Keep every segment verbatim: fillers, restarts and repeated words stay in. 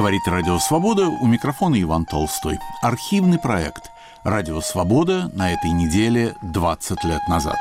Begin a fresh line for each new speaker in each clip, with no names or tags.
Говорит Радио Свобода, у микрофона Иван Толстой. Архивный проект «Радио Свобода» на этой неделе двадцать лет назад.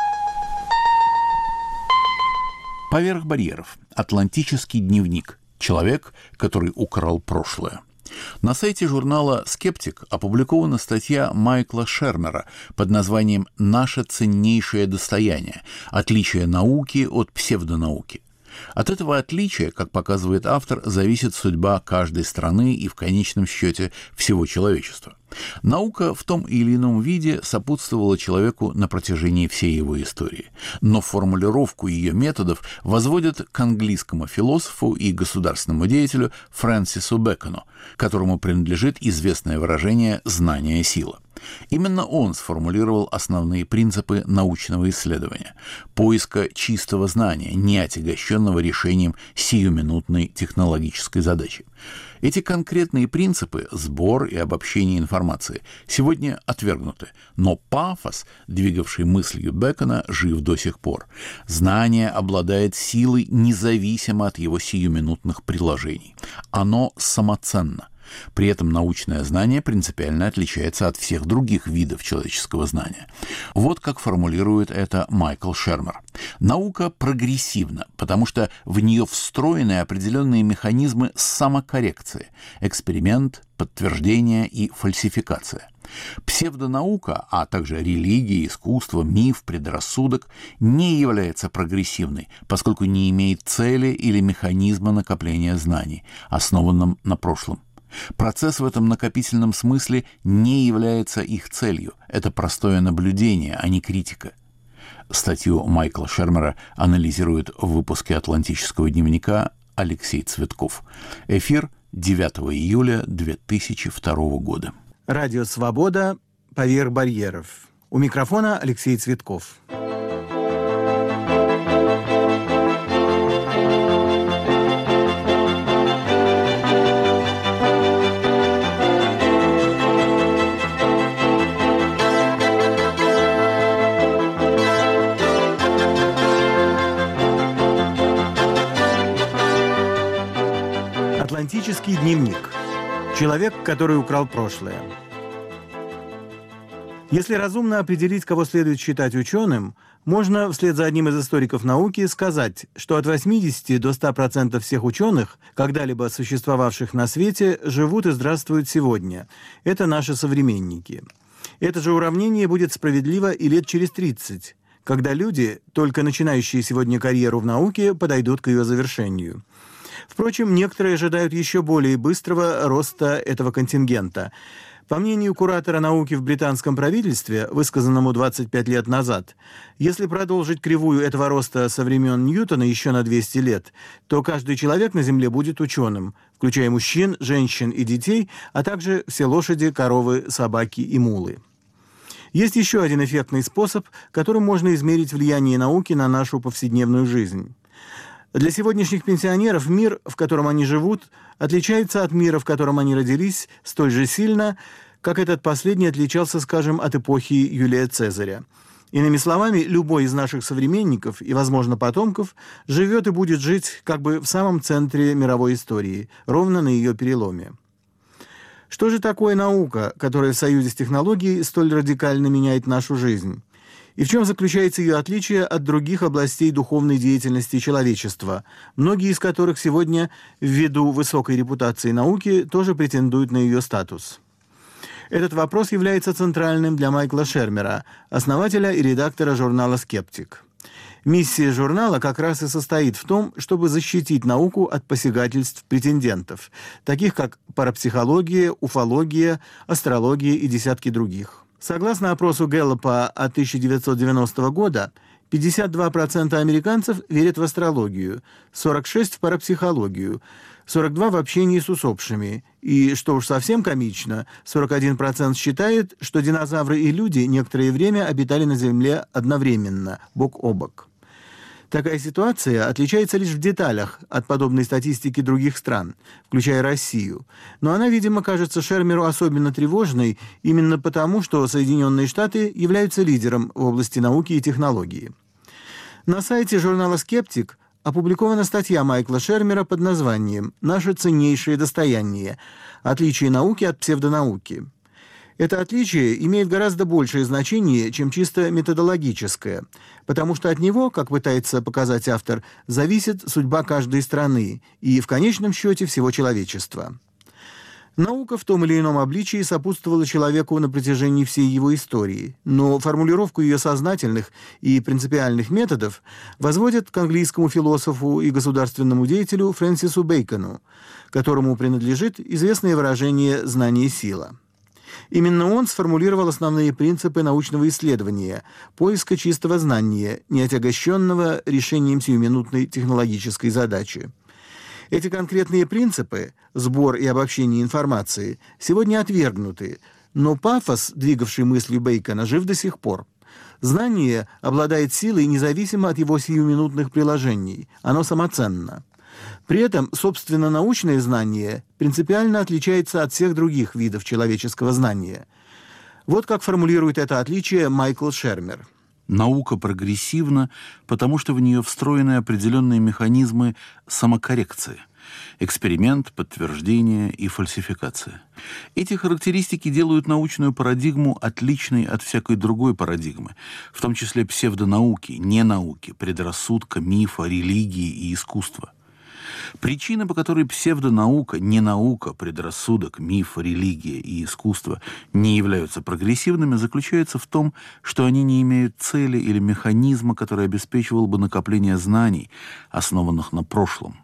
Поверх барьеров. Атлантический дневник. Человек, который украл прошлое. На сайте журнала «Скептик» опубликована статья Майкла Шермера под названием «Наше ценнейшее достояние. Отличие науки от псевдонауки». От этого отличия, как показывает автор, зависит судьба каждой страны и, в конечном счете, всего человечества. Наука в том или ином виде сопутствовала человеку на протяжении всей его истории, но формулировку ее методов возводят к английскому философу и государственному деятелю Фрэнсису Бэкону, которому принадлежит известное выражение «знание – сила». Именно он сформулировал основные принципы научного исследования – поиска чистого знания, не отягощенного решением сиюминутной технологической задачи. Эти конкретные принципы, сбор и обобщение информации, сегодня отвергнуты, но пафос, двигавший мыслью Бэкона, жив до сих пор. Знание обладает силой независимо от его сиюминутных приложений. Оно самоценно. При этом научное знание принципиально отличается от всех других видов человеческого знания. Вот как формулирует это Майкл Шермер. Наука прогрессивна, потому что в нее встроены определенные механизмы самокоррекции – эксперимент, подтверждение и фальсификация. Псевдонаука, а также религия, искусство, миф, предрассудок не является прогрессивной, поскольку не имеет цели или механизма накопления знаний, основанном на прошлом. Процесс в этом накопительном смысле не является их целью. Это простое наблюдение, а не критика. Статью Майкла Шермера анализирует в выпуске «Атлантического дневника» Алексей Цветков. Эфир девятого июля две тысячи второго года.
Радио «Свобода. Поверх барьеров». У микрофона Алексей Цветков. Атлантический дневник. Человек, который украл прошлое. Если разумно определить, кого следует считать ученым, можно, вслед за одним из историков науки, сказать, что от восьмидесяти до ста процентов всех ученых, когда-либо существовавших на свете, живут и здравствуют сегодня. Это наши современники. Это же уравнение будет справедливо и лет через тридцать, когда люди, только начинающие сегодня карьеру в науке, подойдут к ее завершению. Впрочем, некоторые ожидают еще более быстрого роста этого контингента. По мнению куратора науки в британском правительстве, высказанному двадцать пять лет назад, если продолжить кривую этого роста со времен Ньютона еще на двести лет, то каждый человек на Земле будет ученым, включая мужчин, женщин и детей, а также все лошади, коровы, собаки и мулы. Есть еще один эффектный способ, которым можно измерить влияние науки на нашу повседневную жизнь. Для сегодняшних пенсионеров мир, в котором они живут, отличается от мира, в котором они родились, столь же сильно, как этот последний отличался, скажем, от эпохи Юлия Цезаря. Иными словами, любой из наших современников и, возможно, потомков живет и будет жить как бы в самом центре мировой истории, ровно на ее переломе. Что же такое наука, которая в союзе с технологией столь радикально меняет нашу жизнь? И в чем заключается ее отличие от других областей духовной деятельности человечества, многие из которых сегодня, ввиду высокой репутации науки, тоже претендуют на ее статус? Этот вопрос является центральным для Майкла Шермера, основателя и редактора журнала «Скептик». Миссия журнала как раз и состоит в том, чтобы защитить науку от посягательств претендентов, таких как парапсихология, уфология, астрология и десятки других. Согласно опросу Гэллопа от тысяча девятьсот девяностого года, пятьдесят два процента американцев верят в астрологию, сорок шесть процентов в парапсихологию, сорок два процента в общении с усопшими, и, что уж совсем комично, сорок один процент считает, что динозавры и люди некоторое время обитали на Земле одновременно, бок о бок. Такая ситуация отличается лишь в деталях от подобной статистики других стран, включая Россию. Но она, видимо, кажется Шермеру особенно тревожной именно потому, что Соединенные Штаты являются лидером в области науки и технологии. На сайте журнала «Скептик» опубликована статья Майкла Шермера под названием «Наше ценнейшее достояние. Отличие науки от псевдонауки». Это отличие имеет гораздо большее значение, чем чисто методологическое, потому что от него, как пытается показать автор, зависит судьба каждой страны и, в конечном счете, всего человечества. Наука в том или ином обличии сопутствовала человеку на протяжении всей его истории, но формулировку ее сознательных и принципиальных методов возводят к английскому философу и государственному деятелю Фрэнсису Бэйкону, которому принадлежит известное выражение «знание – сила». Именно он сформулировал основные принципы научного исследования, поиска чистого знания, не отягощенного решением сиюминутной технологической задачи. Эти конкретные принципы, сбор и обобщение информации, сегодня отвергнуты, но пафос, двигавший мыслью Бэйкона, жив до сих пор. Знание обладает силой независимо от его сиюминутных приложений, оно самоценно. При этом, собственно, научное знание принципиально отличается от всех других видов человеческого знания. Вот как формулирует это отличие Майкл Шермер.
Наука прогрессивна, потому что в нее встроены определенные механизмы самокоррекции. Эксперимент, подтверждение и фальсификация. Эти характеристики делают научную парадигму отличной от всякой другой парадигмы, в том числе псевдонауки, ненауки, предрассудка, мифа, религии и искусства. Причина, по которой псевдонаука, ненаука, предрассудок, миф, религия и искусство не являются прогрессивными, заключается в том, что они не имеют цели или механизма, который обеспечивал бы накопление знаний, основанных на прошлом.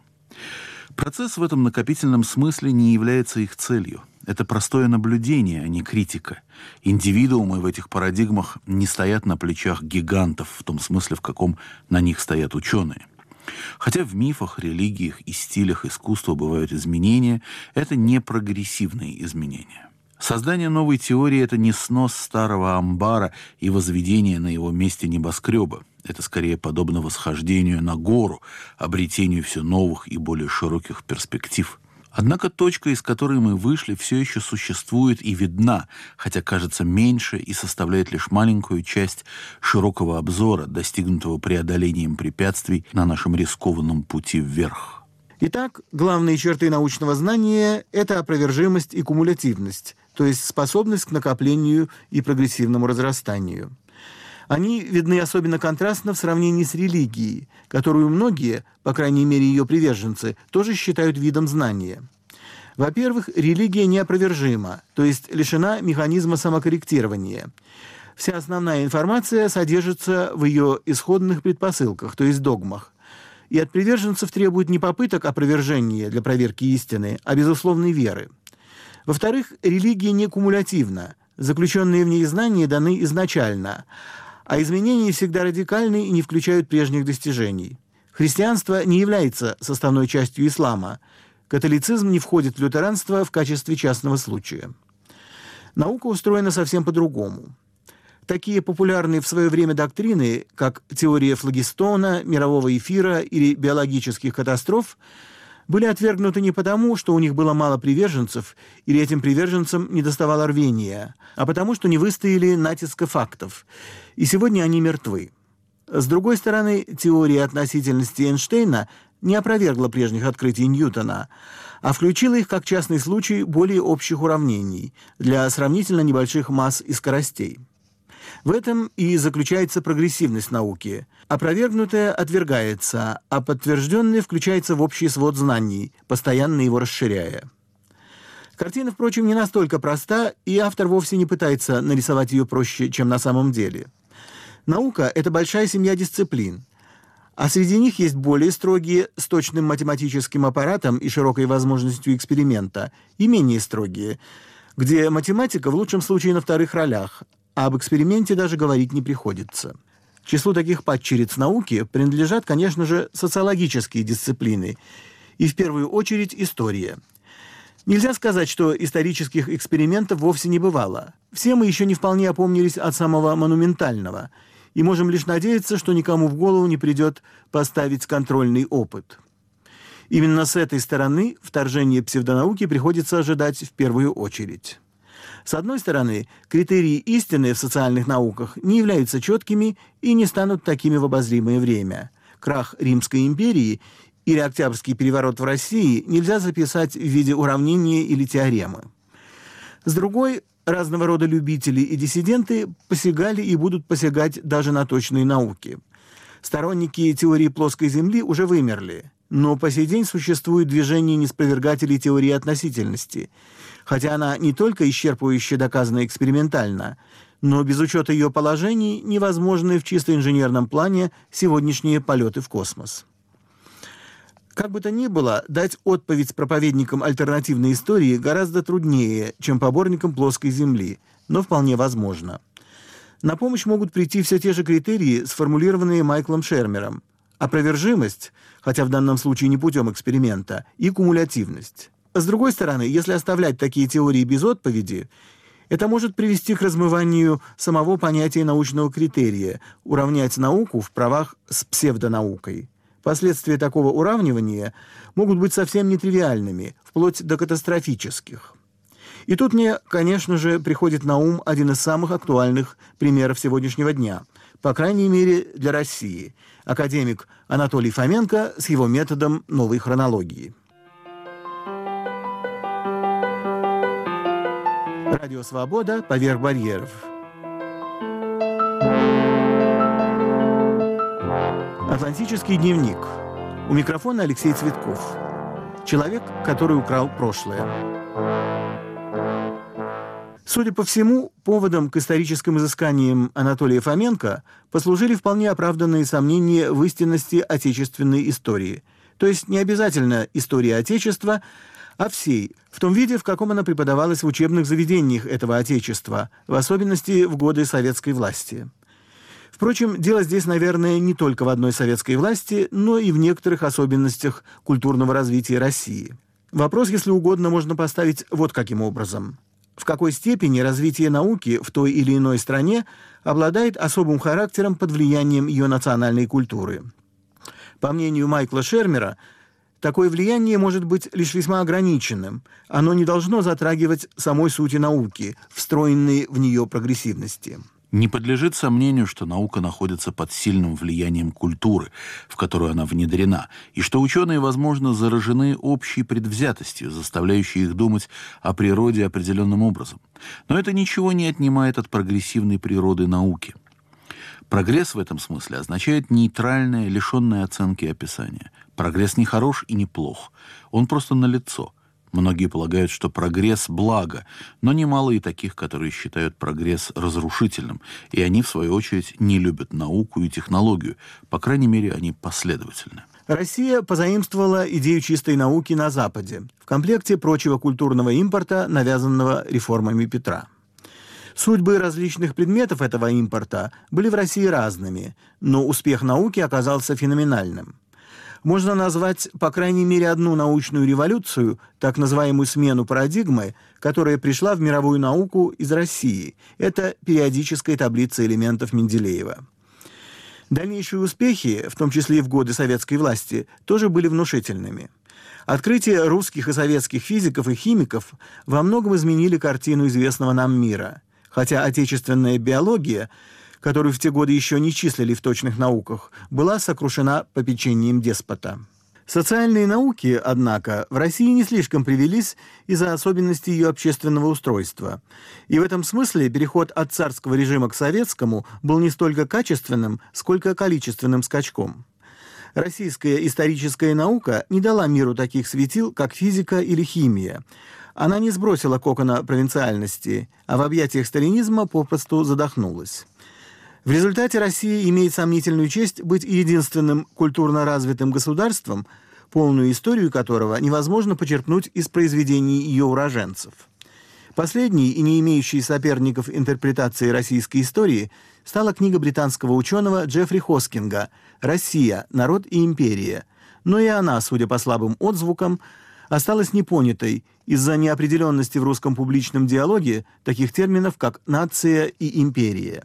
Процесс в этом накопительном смысле не является их целью. Это простое наблюдение, а не критика. Индивидуумы в этих парадигмах не стоят на плечах гигантов, в том смысле, в каком на них стоят ученые. Хотя в мифах, религиях и стилях искусства бывают изменения, это не прогрессивные изменения. Создание новой теории – это не снос старого амбара и возведение на его месте небоскреба. Это скорее подобно восхождению на гору, обретению все новых и более широких перспектив. Однако точка, из которой мы вышли, все еще существует и видна, хотя кажется меньше и составляет лишь маленькую часть широкого обзора, достигнутого преодолением препятствий на нашем рискованном пути вверх.
Итак, главные черты научного знания – это опровержимость и кумулятивность, то есть способность к накоплению и прогрессивному разрастанию. Они видны особенно контрастно в сравнении с религией, которую многие, по крайней мере ее приверженцы, тоже считают видом знания. Во-первых, религия неопровержима, то есть лишена механизма самокорректирования. Вся основная информация содержится в ее исходных предпосылках, то есть догмах. И от приверженцев требует не попыток опровержения для проверки истины, а безусловной веры. Во-вторых, религия не кумулятивна, заключенные в ней знания даны изначально, а изменения всегда радикальны и не включают прежних достижений. Христианство не является составной частью ислама. Католицизм не входит в лютеранство в качестве частного случая. Наука устроена совсем по-другому. Такие популярные в свое время доктрины, как теория флогистона, мирового эфира или биологических катастроф, были отвергнуты не потому, что у них было мало приверженцев или этим приверженцам недоставало рвения, а потому, что не выстояли натиска фактов, и сегодня они мертвы. С другой стороны, теория относительности Эйнштейна не опровергла прежних открытий Ньютона, а включила их как частный случай более общих уравнений для сравнительно небольших масс и скоростей. В этом и заключается прогрессивность науки. Опровергнутое отвергается, а подтвержденное включается в общий свод знаний, постоянно его расширяя. Картина, впрочем, не настолько проста, и автор вовсе не пытается нарисовать ее проще, чем на самом деле. Наука – это большая семья дисциплин, а среди них есть более строгие, с точным математическим аппаратом и широкой возможностью эксперимента, и менее строгие, где математика в лучшем случае на вторых ролях, а об эксперименте даже говорить не приходится. К числу таких падчериц науки принадлежат, конечно же, социологические дисциплины, и в первую очередь история. Нельзя сказать, что исторических экспериментов вовсе не бывало. Все мы еще не вполне опомнились от самого монументального, и можем лишь надеяться, что никому в голову не придет поставить контрольный опыт. Именно с этой стороны вторжение псевдонауки приходится ожидать в первую очередь. С одной стороны, критерии истины в социальных науках не являются четкими и не станут такими в обозримое время. крах Римской империи или Октябрьский переворот в России нельзя записать в виде уравнения или теоремы. С другой, разного рода любители и диссиденты посягали и будут посягать даже на точные науки. Сторонники теории плоской Земли уже вымерли, но по сей день существует движение неспровергателей теории относительности, хотя она не только исчерпывающе доказана экспериментально, но без учета ее положений невозможны в чисто инженерном плане сегодняшние полеты в космос. Как бы то ни было, дать отповедь проповедникам альтернативной истории гораздо труднее, чем поборникам плоской Земли, но вполне возможно. На помощь могут прийти все те же критерии, сформулированные Майклом Шермером: опровержимость, хотя в данном случае не путем эксперимента, и кумулятивность. С другой стороны, если оставлять такие теории без отповеди, это может привести к размыванию самого понятия научного критерия, уравнять науку в правах с псевдонаукой. Последствия такого уравнивания могут быть совсем нетривиальными, вплоть до катастрофических. И тут мне, конечно же, приходит на ум один из самых актуальных примеров сегодняшнего дня, по крайней мере для России – академик Анатолий Фоменко с его методом новой хронологии. Радио «Свобода. Поверх барьеров». Атлантический дневник. У микрофона Алексей Цветков. Человек, который украл прошлое. Судя по всему, поводом к историческим изысканиям Анатолия Фоменко послужили вполне оправданные сомнения в истинности отечественной истории. То есть не обязательно истории Отечества, а всей, в том виде, в каком она преподавалась в учебных заведениях этого Отечества, в особенности в годы советской власти. Впрочем, дело здесь, наверное, не только в одной советской власти, но и в некоторых особенностях культурного развития России. Вопрос, если угодно, можно поставить вот каким образом. В какой степени развитие науки в той или иной стране обладает особым характером под влиянием ее национальной культуры? По мнению Майкла Шермера, такое влияние может быть лишь весьма ограниченным. Оно не должно затрагивать самой сути науки, встроенной в нее прогрессивности.
Не подлежит сомнению, что наука находится под сильным влиянием культуры, в которую она внедрена, и что ученые, возможно, заражены общей предвзятостью, заставляющей их думать о природе определенным образом. Но это ничего не отнимает от прогрессивной природы науки. Прогресс в этом смысле означает нейтральное, лишенное оценки описание. Прогресс не хорош и не плох, он просто налицо. Многие полагают, что прогресс – благо, но немало и таких, которые считают прогресс разрушительным, и они, в свою очередь, не любят науку и технологию, по крайней мере, они последовательны.
Россия позаимствовала идею чистой науки на Западе, в комплекте прочего культурного импорта, навязанного реформами Петра. Судьбы различных предметов этого импорта были в России разными, но успех науки оказался феноменальным. Можно назвать, по крайней мере, одну научную революцию, так называемую смену парадигмы, которая пришла в мировую науку из России. Это периодическая таблица элементов Менделеева. Дальнейшие успехи, в том числе и в годы советской власти, тоже были внушительными. Открытия русских и советских физиков и химиков во многом изменили картину известного нам мира. Хотя отечественная биология, которую в те годы еще не числили в точных науках, была сокрушена попечением деспота. Социальные науки, однако, в России не слишком привились из-за особенностей ее общественного устройства. И в этом смысле переход от царского режима к советскому был не столько качественным, сколько количественным скачком. Российская историческая наука не дала миру таких светил, как физика или химия. Она не сбросила кокона провинциальности, а в объятиях сталинизма попросту задохнулась. В результате Россия имеет сомнительную честь быть единственным культурно развитым государством, полную историю которого невозможно почерпнуть из произведений ее уроженцев. Последней и не имеющей соперников интерпретации российской истории стала книга британского ученого Джеффри Хоскинга «Россия. Народ и империя», но и она, судя по слабым отзвукам, осталась непонятой из-за неопределенности в русском публичном диалоге таких терминов, как «нация» и «империя».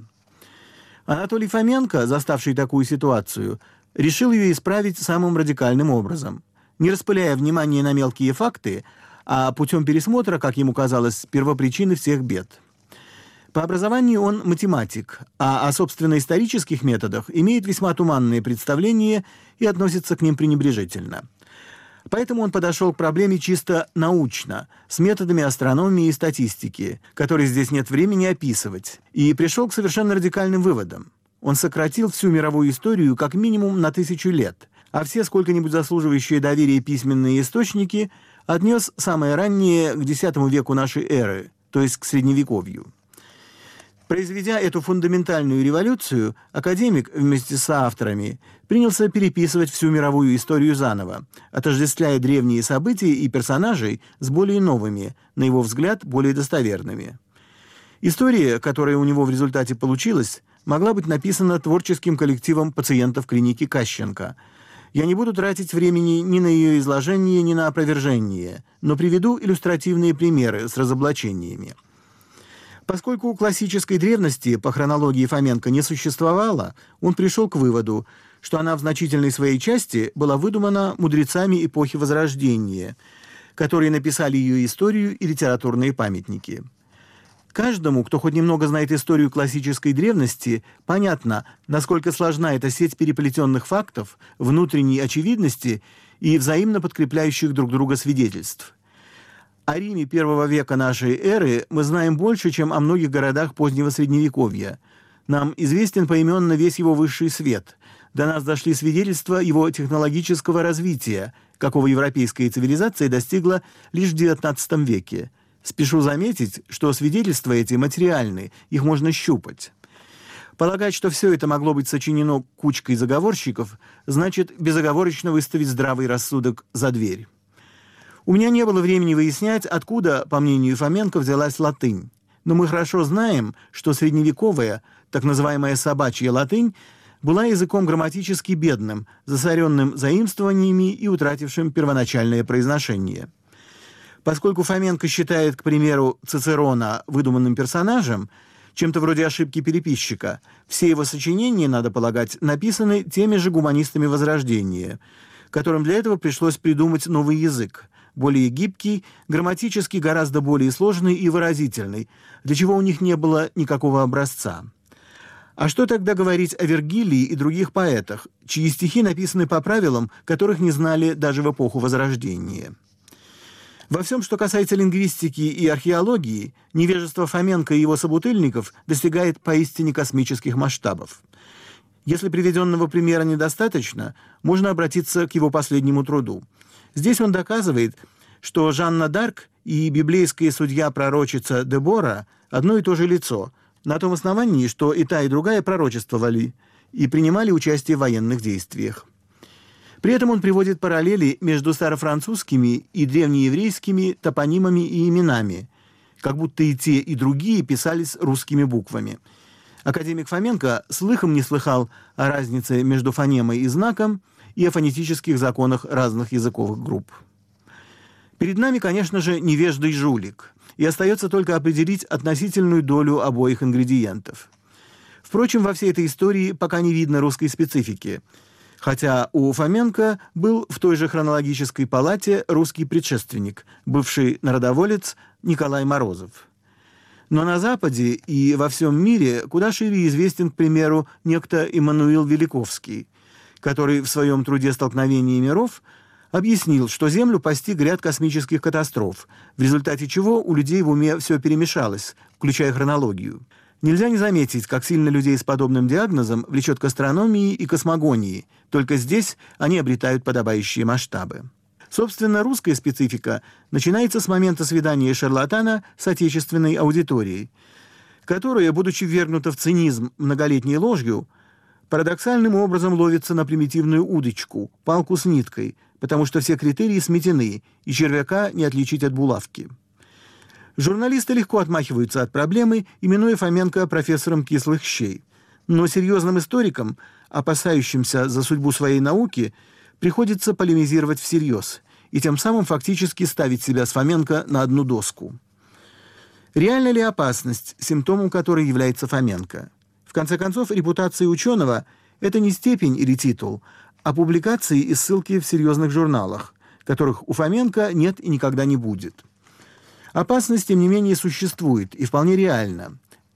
Анатолий Фоменко, заставший такую ситуацию, решил ее исправить самым радикальным образом, не распыляя внимание на мелкие факты, а путем пересмотра, как ему казалось, первопричины всех бед. По образованию он математик, а о собственно исторических методах имеет весьма туманные представления и относится к ним пренебрежительно. Поэтому он подошел к проблеме чисто научно, с методами астрономии и статистики, которые здесь нет времени описывать, и пришел к совершенно радикальным выводам. Он сократил всю мировую историю как минимум на тысячу лет, а все сколько-нибудь заслуживающие доверия письменные источники отнес самое раннее к десятому веку нашей эры, то есть к Средневековью. Произведя эту фундаментальную революцию, академик вместе с авторами принялся переписывать всю мировую историю заново, отождествляя древние события и персонажей с более новыми, на его взгляд, более достоверными. История, которая у него в результате получилась, могла быть написана творческим коллективом пациентов клиники Кащенко. Я не буду тратить времени ни на ее изложение, ни на опровержение, но приведу иллюстративные примеры с разоблачениями. Поскольку у классической древности по хронологии Фоменко не существовало, он пришел к выводу, что она в значительной своей части была выдумана мудрецами эпохи Возрождения, которые написали ее историю и литературные памятники. Каждому, кто хоть немного знает историю классической древности, понятно, насколько сложна эта сеть переплетенных фактов, внутренней очевидности и взаимно подкрепляющих друг друга свидетельств. О Риме первого века нашей эры мы знаем больше, чем о многих городах позднего Средневековья. Нам известен поименно весь его высший свет. До нас дошли свидетельства его технологического развития, какого европейская цивилизация достигла лишь в девятнадцатом веке. Спешу заметить, что свидетельства эти материальны, их можно щупать. Полагать, что все это могло быть сочинено кучкой заговорщиков, значит безоговорочно выставить здравый рассудок за дверь. У меня не было времени выяснять, откуда, по мнению Фоменко, взялась латынь. Но мы хорошо знаем, что средневековая, так называемая собачья латынь, была языком грамматически бедным, засоренным заимствованиями и утратившим первоначальное произношение. Поскольку Фоменко считает, к примеру, Цицерона выдуманным персонажем, чем-то вроде ошибки переписчика, все его сочинения, надо полагать, написаны теми же гуманистами Возрождения, которым для этого пришлось придумать новый язык, более гибкий, грамматически гораздо более сложный и выразительный, для чего у них не было никакого образца. А что тогда говорить о Вергилии и других поэтах, чьи стихи написаны по правилам, которых не знали даже в эпоху Возрождения? Во всем, что касается лингвистики и археологии, невежество Фоменко и его собутыльников достигает поистине космических масштабов. Если приведенного примера недостаточно, можно обратиться к его последнему труду. Здесь он доказывает, что Жанна д'Арк и библейская судья-пророчица Дебора одно и то же лицо, на том основании, что и та, и другая пророчествовали и принимали участие в военных действиях. При этом он приводит параллели между старофранцузскими и древнееврейскими топонимами и именами, как будто и те, и другие писались русскими буквами. Академик Фоменко слыхом не слыхал о разнице между фонемой и знаком и о фонетических законах разных языковых групп. Перед нами, конечно же, невеждый жулик, и остается только определить относительную долю обоих ингредиентов. Впрочем, во всей этой истории пока не видно русской специфики, хотя у Фоменко был в той же хронологической палате русский предшественник, бывший народоволец Николай Морозов. Но на Западе и во всем мире куда шире известен, к примеру, некто Иммануил Великовский, который в своем труде «Столкновение миров» объяснил, что Землю постиг ряд космических катастроф, в результате чего у людей в уме все перемешалось, включая хронологию. Нельзя не заметить, как сильно людей с подобным диагнозом влечет к астрономии и космогонии, только здесь они обретают подобающие масштабы. Собственно, русская специфика начинается с момента свидания шарлатана с отечественной аудиторией, которая, будучи ввергнута в цинизм многолетней ложью, парадоксальным образом ловится на примитивную удочку, палку с ниткой, потому что все критерии сметены, и червяка не отличить от булавки. Журналисты легко отмахиваются от проблемы, именуя Фоменко профессором кислых щей. Но серьезным историкам, опасающимся за судьбу своей науки, приходится полемизировать всерьез и тем самым фактически ставить себя с Фоменко на одну доску. Реальна ли опасность, симптомом которой является Фоменко? В конце концов, репутация ученого – это не степень или титул, а публикации и ссылки в серьезных журналах, которых у Фоменко нет и никогда не будет. Опасность, тем не менее, существует и вполне реальна.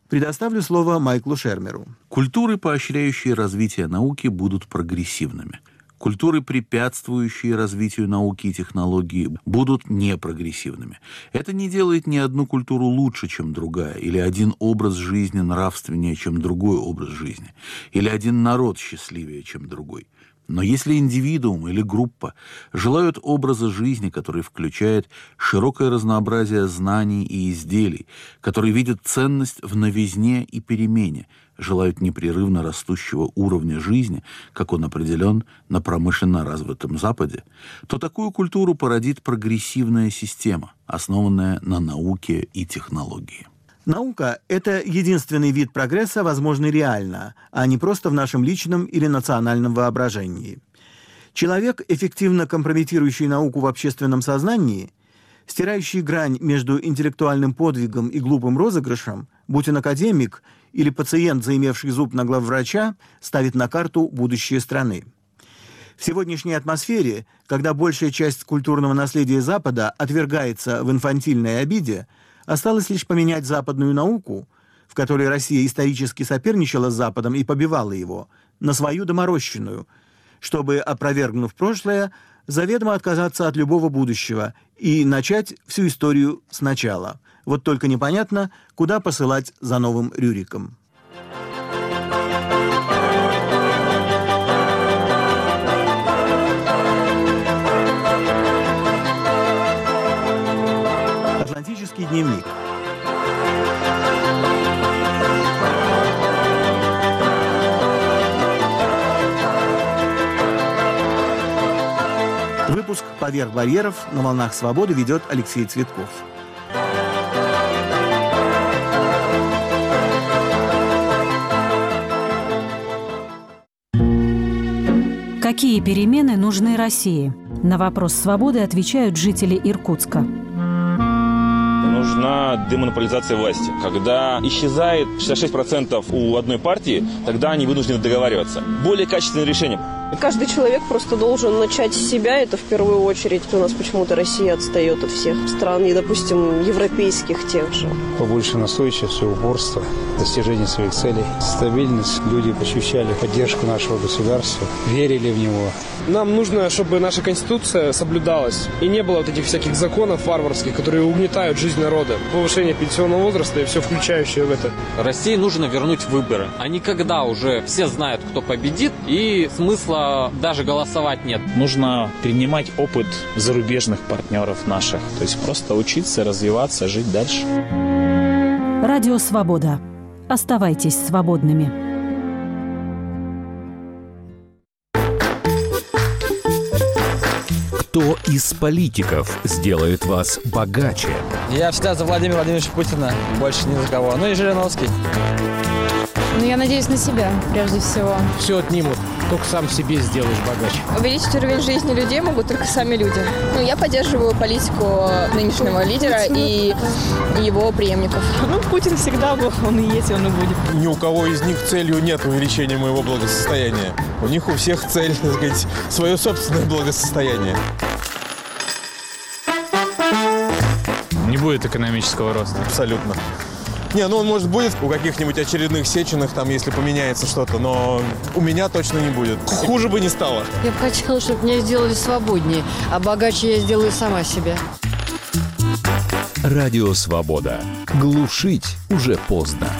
Предоставлю слово Майклу Шермеру.
Культуры, поощряющие развитие науки, будут прогрессивными. Культуры, препятствующие развитию науки и технологий, будут непрогрессивными. Это не делает ни одну культуру лучше, чем другая, или один образ жизни нравственнее, чем другой образ жизни, или один народ счастливее, чем другой. Но если индивидуум или группа желают образа жизни, который включает широкое разнообразие знаний и изделий, который видит ценность в новизне и перемене, желают непрерывно растущего уровня жизни, как он определен на промышленно развитом Западе, то такую культуру породит прогрессивная система, основанная на науке и технологии.
Наука – это единственный вид прогресса, возможный реально, а не просто в нашем личном или национальном воображении. Человек, эффективно компрометирующий науку в общественном сознании, стирающий грань между интеллектуальным подвигом и глупым розыгрышем, будь он академик или пациент, заимевший зуб на главврача, ставит на карту будущее страны. В сегодняшней атмосфере, когда большая часть культурного наследия Запада отвергается в инфантильной обиде, осталось лишь поменять западную науку, в которой Россия исторически соперничала с Западом и побивала его, на свою доморощенную, чтобы, опровергнув прошлое, заведомо отказаться от любого будущего и начать всю историю сначала. Вот только непонятно, куда посылать за новым Рюриком. Атлантический дневник. Выпуск «Поверх барьеров» на волнах свободы ведет Алексей Цветков.
Какие перемены нужны России? На вопрос свободы отвечают жители Иркутска.
Нужна демонополизация власти. Когда исчезает шестьдесят шесть процентов у одной партии, тогда они вынуждены договариваться. Более качественное решение.
Каждый человек просто должен начать с себя, это в первую очередь. У нас почему-то Россия отстает от всех стран, и, допустим, европейских тех же.
Побольше настойчивости, упорства, достижения своих целей, стабильность. Люди ощущали поддержку нашего государства, верили в него.
Нам нужно, чтобы наша Конституция соблюдалась, и не было вот этих всяких законов варварских, которые угнетают жизнь народа. Повышение пенсионного возраста и все включающее в это.
России нужно вернуть выборы. А не когда уже все знают, кто победит, и смысла даже голосовать нет.
Нужно принимать опыт зарубежных партнеров наших. То есть просто учиться, развиваться, жить дальше.
Радио «Свобода». Оставайтесь свободными.
Кто из политиков сделает вас богаче?
Я всегда за Владимира Владимировича Путина, больше ни за кого. Ну и Жириновский.
Ну, я надеюсь на себя, прежде всего.
Все отнимут, только сам себе сделаешь богаче.
Увеличить уровень жизни людей могут только сами люди. Ну, я поддерживаю политику нынешнего лидера и его преемников.
Ну, Путин всегда был, он и есть, он и будет.
Ни у кого из них целью нет увеличения моего благосостояния. У них у всех цель, так сказать, свое собственное благосостояние.
Не будет экономического роста.
Абсолютно. Не, ну он, может, будет у каких-нибудь очередных Сеченых, там, если поменяется что-то, но у меня точно не будет. Хуже бы не стало.
Я бы хотела, чтобы меня сделали свободнее, а богаче я сделаю сама себя.
Радио «Свобода». Глушить уже поздно.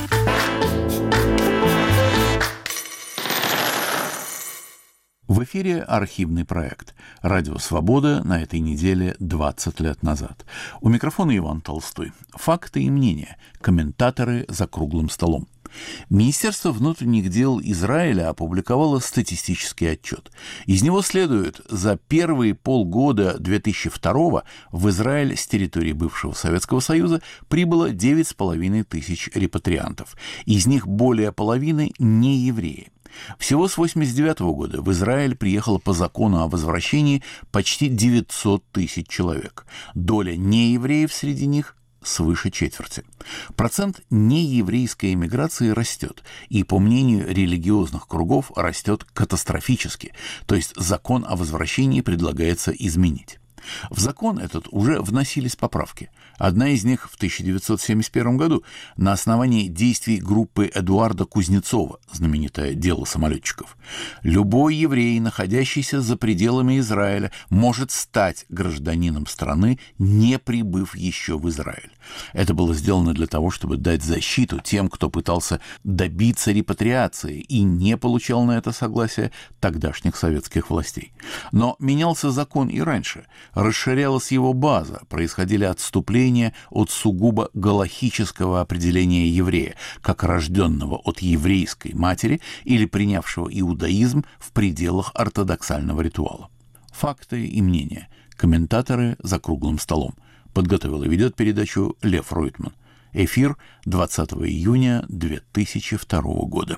В эфире архивный проект «Радио Свобода» на этой неделе двадцать лет назад. У микрофона Иван Толстой. Факты и мнения. Комментаторы за круглым столом. Министерство внутренних дел Израиля опубликовало статистический отчет. Из него следует, за первые полгода две тысячи второго в Израиль с территории бывшего Советского Союза прибыло девять с половиной тысяч репатриантов. Из них более половины не евреи. Всего с восемьдесят девятого года в Израиль приехало по закону о возвращении почти девятьсот тысяч человек. Доля неевреев среди них свыше четверти. Процент нееврейской эмиграции растет, и, по мнению религиозных кругов, растет катастрофически, то есть закон о возвращении предлагается изменить. В закон этот уже вносились поправки. Одна из них в тысяча девятьсот семьдесят первом году на основании действий группы Эдуарда Кузнецова, знаменитое «Дело самолетчиков». Любой еврей, находящийся за пределами Израиля, может стать гражданином страны, не прибыв еще в Израиль. Это было сделано для того, чтобы дать защиту тем, кто пытался добиться репатриации и не получал на это согласия тогдашних советских властей. Но менялся закон и раньше. Расширялась его база, происходили отступления от сугубо галахического определения еврея, как рожденного от еврейской матери или принявшего иудаизм в пределах ортодоксального ритуала. Факты и мнения. Комментаторы за круглым столом. Подготовил и ведет передачу Лев Ройтман. Эфир двадцатого июня две тысячи второго года.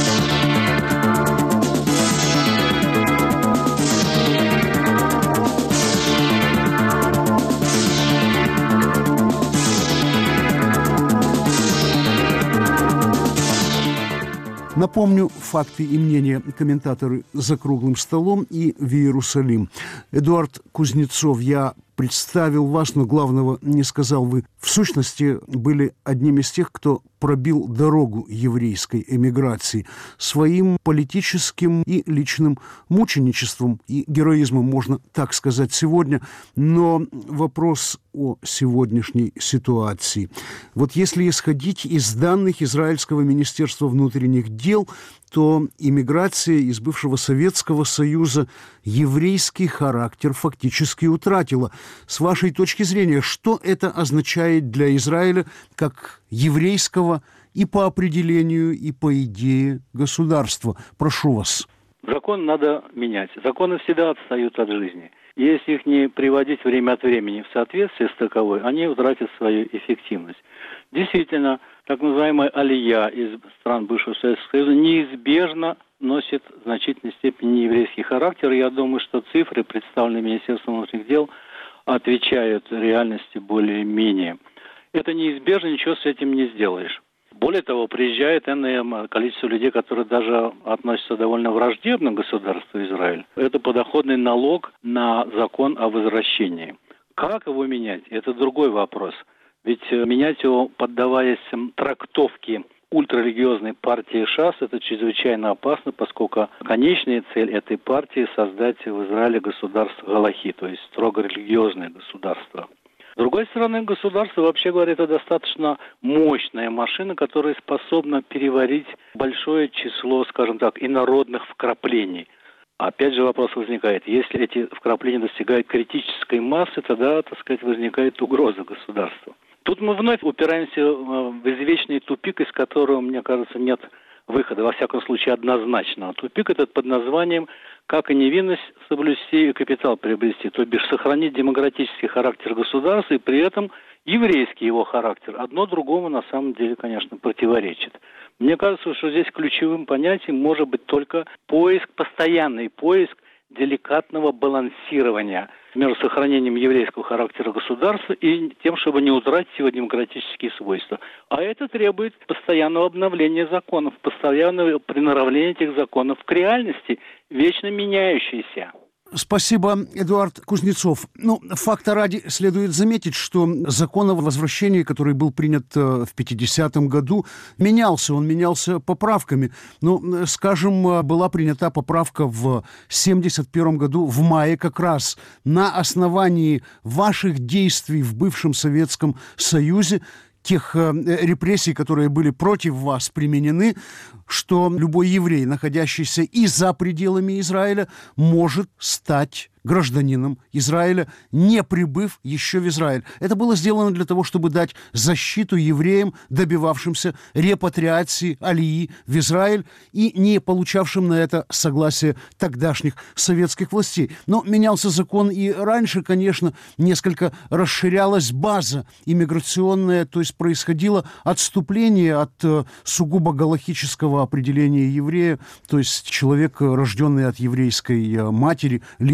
Напомню факты и мнения комментаторы за круглым столом и в Иерусалим. Эдуард Кузнецов, я представил вас, но главного не сказал. Вы, в сущности, были одним из тех, кто пробил дорогу еврейской эмиграции своим политическим и личным мученичеством и героизмом, можно так сказать, сегодня. Но вопрос о сегодняшней ситуации. Вот если исходить из данных Израильского министерства внутренних дел, то иммиграция из бывшего Советского Союза еврейский характер фактически утратила. С вашей точки зрения, что это означает для Израиля как еврейского и по определению, и по идее государства? Прошу вас.
Закон надо менять. Законы всегда отстают от жизни. Если их не приводить время от времени в соответствие с таковой, они утратят свою эффективность. Действительно, так называемая алия из стран бывшего Советского Союза неизбежно носит в значительной степени нееврейский характер. Я думаю, что цифры, представленные Министерством внутренних дел, отвечают реальности более-менее. Это неизбежно, ничего с этим не сделаешь. Более того, приезжает энное количество людей, которые даже относятся довольно враждебно к государству Израиль. Это подоходный налог на закон о возвращении. Как его менять? Это другой вопрос. Ведь менять его, поддаваясь трактовке ультрарелигиозной партии ШАС, это чрезвычайно опасно, поскольку конечная цель этой партии – создать в Израиле государство галахи, то есть строго религиозное государство. С другой стороны, государство, вообще говоря, это достаточно мощная машина, которая способна переварить большое число, скажем так, инородных вкраплений. Опять же вопрос возникает, если эти вкрапления достигают критической массы, тогда, так сказать, возникает угроза государству. Тут мы вновь упираемся в извечный тупик, из которого, мне кажется, нет выхода, во всяком случае, однозначного. Тупик этот под названием «Как и невинность соблюсти и капитал приобрести», то бишь сохранить демократический характер государства и при этом еврейский его характер. Одно другому на самом деле, конечно, противоречит. Мне кажется, что здесь ключевым понятием может быть только поиск, постоянный поиск деликатного балансирования между сохранением еврейского характера государства и тем, чтобы не утратить его демократические свойства. А это требует постоянного обновления законов, постоянного приноравления этих законов к реальности, вечно меняющейся.
Спасибо, Эдуард Кузнецов. Ну, факта ради следует заметить, что закон о возвращении, который был принят в пятидесятом году, менялся. Он менялся поправками. Ну, скажем, была принята поправка в семьдесят первом году, в мае как раз, на основании ваших действий в бывшем Советском Союзе, тех э, репрессий, которые были против вас применены, что любой еврей, находящийся и за пределами Израиля, может стать гражданином Израиля, не прибыв еще в Израиль. Это было сделано для того, чтобы дать защиту евреям, добивавшимся репатриации, алии в Израиль и не получавшим на это согласие тогдашних советских властей. Но менялся закон и раньше, конечно, несколько расширялась база иммиграционная, то есть происходило отступление от э, сугубо галахического определения еврея, то есть человек, рожденный от еврейской э, матери, либо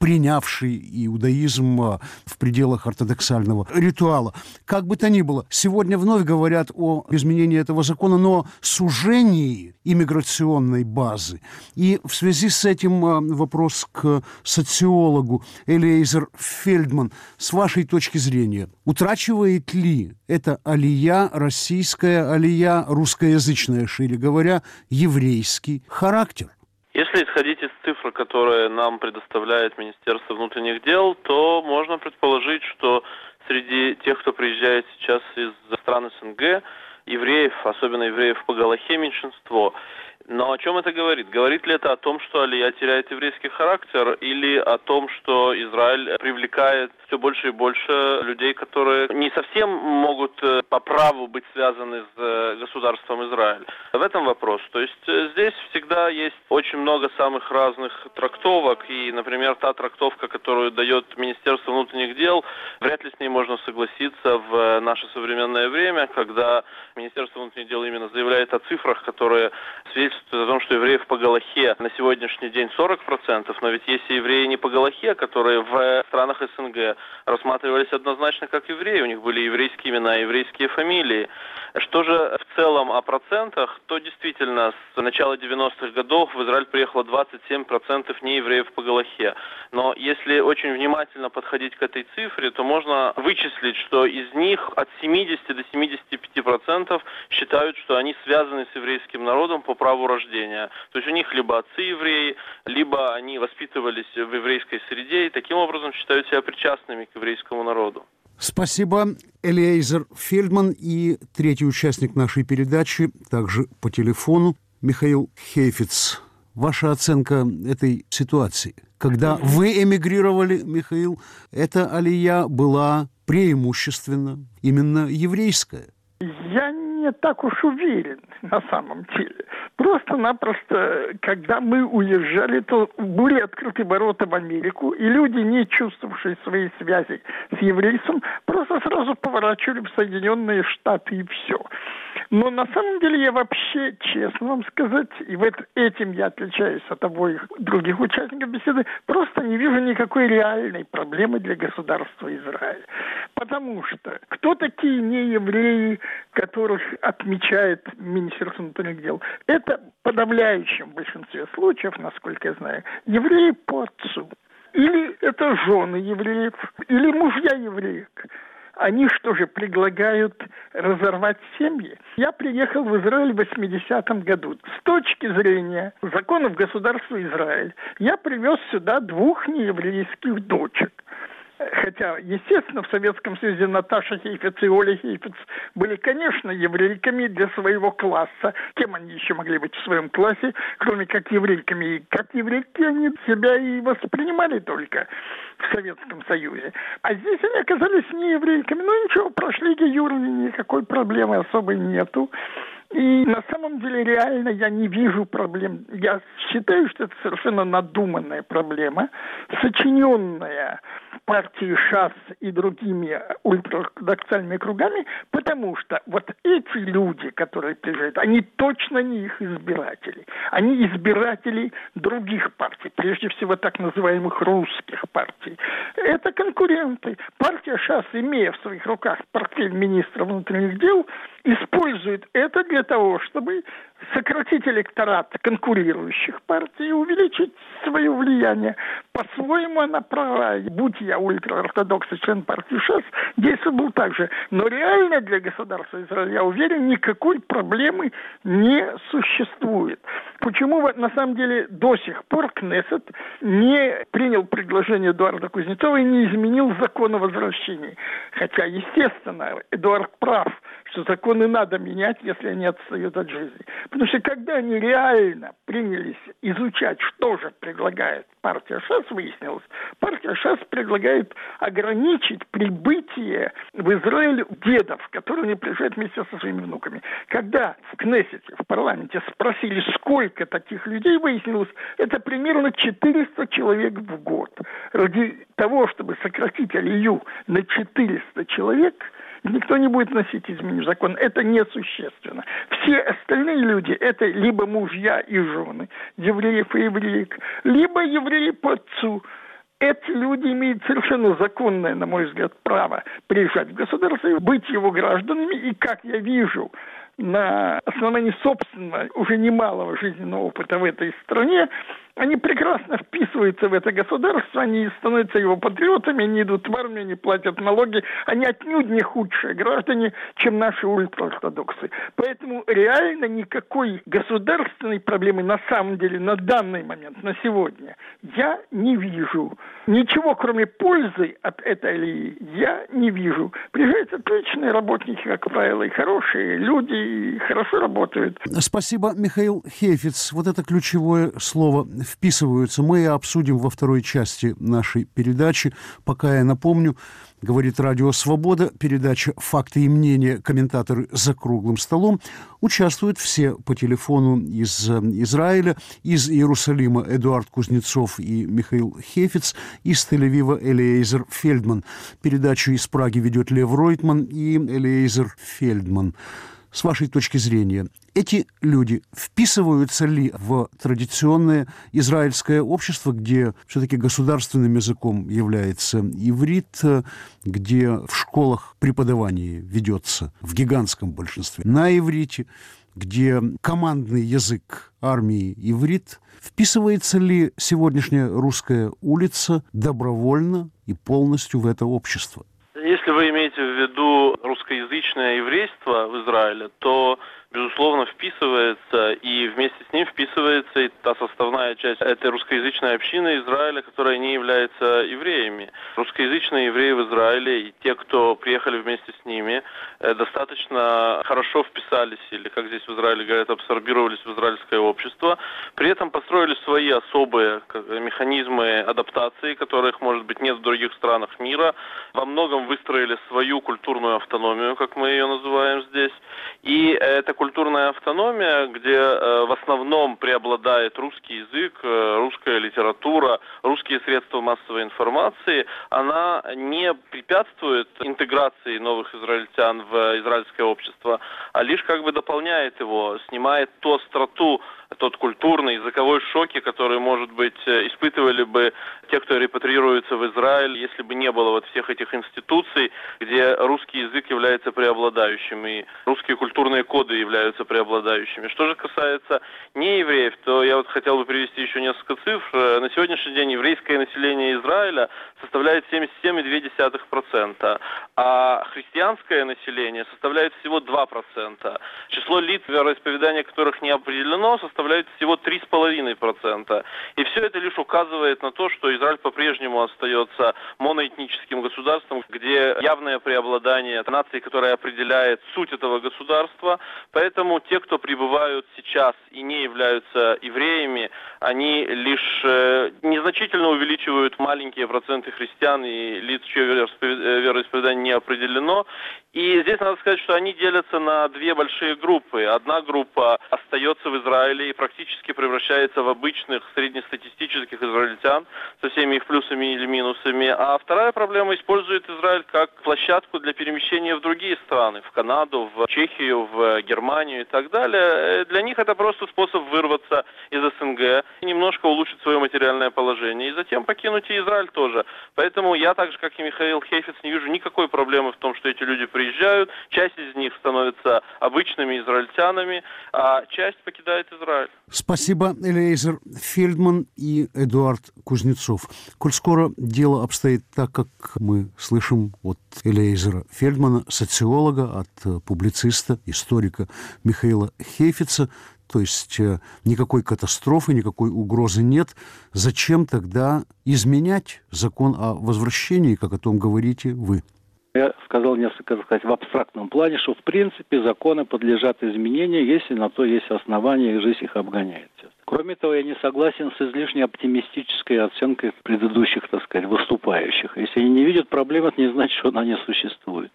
принявший иудаизм в пределах ортодоксального ритуала. Как бы то ни было, сегодня вновь говорят о изменении этого закона, но о сужении иммиграционной базы. И в связи с этим вопрос к социологу Элиэзер Фельдман. С вашей точки зрения, утрачивает ли эта алия, российская алия, русскоязычная, шире говоря, еврейский характер?
Если исходить из цифр, которые нам предоставляет Министерство внутренних дел, то можно предположить, что среди тех, кто приезжает сейчас из стран СНГ, евреев, особенно евреев по Галахе, меньшинство. Но о чем это говорит? Говорит ли это о том, что алия теряет еврейский характер, или о том, что Израиль привлекает все больше и больше людей, которые не совсем могут по праву быть связаны с государством Израиль? В этом вопрос. То есть здесь всегда есть очень много самых разных трактовок, и, например, та трактовка, которую дает Министерство внутренних дел, вряд ли с ней можно согласиться в наше современное время, когда Министерство внутренних дел именно заявляет о цифрах, которые свидетельствуют о том, что евреев по Галахе на сегодняшний день сорок процентов, но ведь есть и евреи не по Галахе, которые в странах СНГ рассматривались однозначно как евреи, у них были еврейские имена, еврейские фамилии. Что же в целом о процентах, то действительно с начала девяностых годов в Израиль приехало двадцать семь процентов неевреев по Галахе. Но если очень внимательно подходить к этой цифре, то можно вычислить, что из них от семидесяти до семидесяти пяти процентов считают, что они связаны с еврейским народом по праву рождения. То есть у них либо отцы евреи, либо они воспитывались в еврейской среде и таким образом считают себя причастными к еврейскому народу.
Спасибо, Элиэзер Фельдман. И третий участник нашей передачи, также по телефону, Михаил Хейфиц. Ваша оценка этой ситуации? Когда вы эмигрировали, Михаил, эта алия была преимущественно именно еврейская.
Я не так уж уверен на самом деле. Просто-напросто, когда мы уезжали, то были открыты ворота в Америку, и люди, не чувствовавшие своей связи с еврейством, просто сразу поворачивали в Соединенные Штаты, и все. Но на самом деле я вообще, честно вам сказать, и вот этим я отличаюсь от обоих других участников беседы, просто не вижу никакой реальной проблемы для государства Израиль. Потому что кто такие неевреи, которых отмечает Министерство внутренних дел? Это в подавляющем большинстве случаев, насколько я знаю, евреи по отцу. Или это жены евреев, или мужья евреев. Они что же, предлагают разорвать семьи? Я приехал в Израиль в восьмидесятом году. С точки зрения законов государства Израиль, я привез сюда двух нееврейских дочек. Хотя, естественно, в Советском Союзе Наташа Хейфиц и Оля Хейфиц были, конечно, еврейками для своего класса. Кем они еще могли быть в своем классе, кроме как еврейками? И как еврейки они себя и воспринимали только в Советском Союзе. А здесь они оказались не еврейками. Ну ничего, прошли гиюр, никакой проблемы особой нету. И на самом деле реально я не вижу проблем. Я считаю, что это совершенно надуманная проблема, сочиненная партией ШАС и другими ультраортодоксальными кругами, потому что вот эти люди, которые приезжают, они точно не их избиратели. Они избиратели других партий, прежде всего так называемых русских партий. Это конкуренты. Партия ШАС, имея в своих руках портфель министра внутренних дел, использует это для того, чтобы сократить электорат конкурирующих партий и увеличить свое влияние. По-своему она права. Будь я ультраортодокс и член партии ШАС, действовал бы так же. Но реально для государства Израиль, я уверен, никакой проблемы не существует. Почему на самом деле до сих пор Кнессет не принял предложение Эдуарда Кузнецова и не изменил закон о возвращении? Хотя, естественно, Эдуард прав, что законы надо менять, если они отстают от жизни. Потому что когда они реально принялись изучать, что же предлагает партия ШАС, выяснилось, партия ШАС предлагает ограничить прибытие в Израиль дедов, которые не приезжают вместе со своими внуками. Когда в Кнессете, в парламенте спросили, сколько таких людей, выяснилось, это примерно четыреста человек в год. Ради того, чтобы сократить алию на четыреста человек, никто не будет носить изменив закон. Это несущественно. Все остальные люди – это либо мужья и жены евреев и евреек, либо евреи по отцу. Эти люди имеют совершенно законное, на мой взгляд, право приезжать в государство и быть его гражданами. И, как я вижу, на основании собственного, уже немалого жизненного опыта в этой стране, они прекрасно вписываются в это государство, они становятся его патриотами, они идут в армию, они платят налоги, они отнюдь не худшие граждане, чем наши ультраортодоксы. Поэтому реально никакой государственной проблемы на самом деле на данный момент, на сегодня, я не вижу. Ничего, кроме пользы от этой аллеи, я не вижу. Приезжают отличные работники, как правило, и хорошие люди, и хорошо работают.
Спасибо, Михаил Хейфиц. Вот это ключевое слово «вписываются» мы обсудим во второй части нашей передачи. Пока я напомню, говорит Радио Свобода, передача «Факты и мнения. Комментаторы за круглым столом». Участвуют все по телефону из Израиля, из Иерусалима Эдуард Кузнецов и Михаил Хейфиц, из Тель-Авива Элиэйзер Фельдман. Передачу из Праги ведет Лев Ройтман и Элиэйзер Фельдман. С вашей точки зрения, эти люди вписываются ли в традиционное израильское общество, где все-таки государственным языком является иврит, где в школах преподавание ведется в гигантском большинстве на иврите, где командный язык армии иврит? Вписывается ли сегодняшняя русская улица добровольно и полностью в это общество?
Если вы имеете в виду русскоязычное еврейство в Израиле, то, безусловно, вписывается, и вместе с ним вписывается и та составная часть этой русскоязычной общины Израиля, которая не является евреями. Русскоязычные евреи в Израиле и те, кто приехали вместе с ними, достаточно хорошо вписались, или, как здесь в Израиле говорят, абсорбировались в израильское общество, при этом построили свои особые механизмы адаптации, которых, может быть, нет в других странах мира, во многом выстроили свою культурную автономию, как мы ее называем здесь, и эта культурная автономия, где в основном преобладает русский язык, русская литература, русские средства массовой информации, она не препятствует интеграции новых израильтян в израильское общество, а лишь как бы дополняет его, снимает ту остроту, тот культурный, языковой шоки, который, может быть, испытывали бы те, кто репатриируется в Израиль, если бы не было вот всех этих институций, где русский язык является преобладающим, и русские культурные коды являются преобладающими. Что же касается неевреев, то я вот хотел бы привести еще несколько цифр. На сегодняшний день еврейское население Израиля составляет семьдесят семь целых две десятых процента, а христианское население составляет всего два процента. Число лиц, вероисповедания которых не определено, составляет всего три целых пять десятых процента. И все это лишь указывает на то, что Израиль по-прежнему остается моноэтническим государством, где явное преобладание нации, которая определяет суть этого государства. Поэтому те, кто прибывают сейчас и не являются евреями, они лишь э, незначительно увеличивают маленькие проценты христиан и лиц, чье вероисповедание не определено. И здесь надо сказать, что они делятся на две большие группы. Одна группа остается в Израиле и практически превращается в обычных среднестатистических израильтян со всеми их плюсами или минусами. А вторая проблема использует Израиль как площадку для перемещения в другие страны, в Канаду, в Чехию, в Германию и так далее. Для них это просто способ вырваться из СНГ, немножко улучшить свое материальное положение и затем покинуть и Израиль тоже. Поэтому я, так же как и Михаил Хейфиц, не вижу никакой проблемы в том, что эти люди приезжают. Приезжают, часть из них становится обычными израильтянами, а часть покидает Израиль.
Спасибо, Элиэйзер Фельдман и Эдуард Кузнецов. Коль скоро дело обстоит так, как мы слышим от Элиэйзера Фельдмана, социолога, от публициста, историка Михаила Хейфица, то есть никакой катастрофы, никакой угрозы нет, зачем тогда изменять закон о возвращении, как о том говорите вы?
Я сказал несколько, так сказать, в абстрактном плане, что в принципе законы подлежат изменению, если на то есть основания, и жизнь их обгоняет. Кроме того, я не согласен с излишне оптимистической оценкой предыдущих, так сказать, выступающих. Если они не видят проблем, это не значит, что она не существует.